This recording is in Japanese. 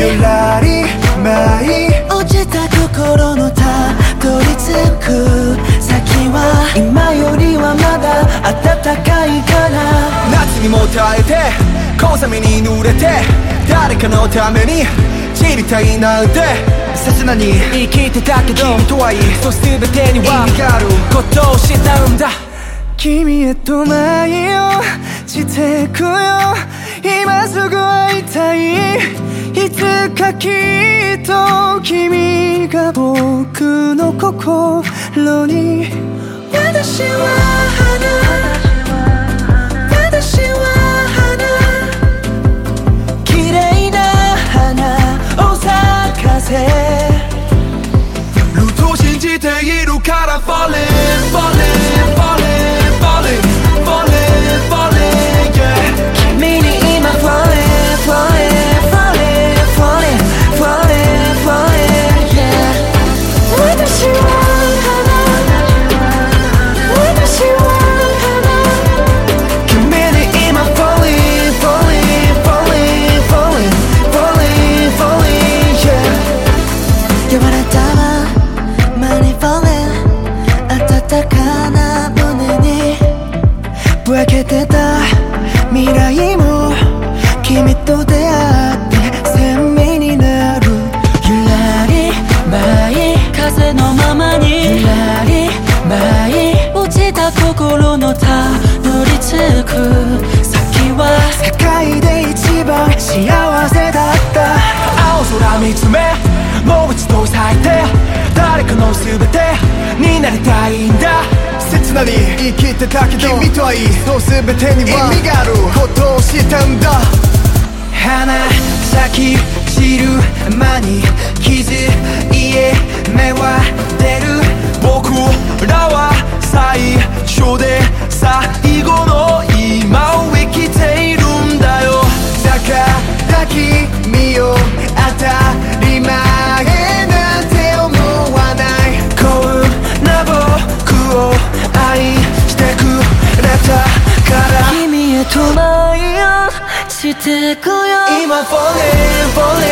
ゆらり舞い落ちた心のたどり着く先は今よりはまだ暖かいから夏にも耐えて小雨に濡れて誰かのために散りたいなんて切なに生きてたけど君とはいいそ全てには意味があることを知ったんだ君へと舞をしてくよ今すぐ会いたいいつかきっと君が僕の心に私は花私は花綺麗な花を咲かせルートを信じているから Falling Falling Falling Falling Falling Falling yeah 君に今 Falling Falling Falling Falling Falling Falling yeah 私は私は君に今 Falling Falling Falling Falling Falling Falling yeah 柔らたままに Falling 暖かな胸にぼやけてた未来も君と出会って鮮明になるゆらり舞い風のままにゆらり舞い落ちた心のたどり着く先は世界で一番幸せだった青空見つめもう一度咲いて誰かの全てになりたいんだ切なに生きてたけど君とはいいその全てには意味があることを知ったんだ花咲き散る間に傷家芽は出る僕らは最初で最後の今を生きているんだよだから君を当たり前なんて思わないこんな僕を愛してくれたから君へと舞いをしてくよ今 Falling Falling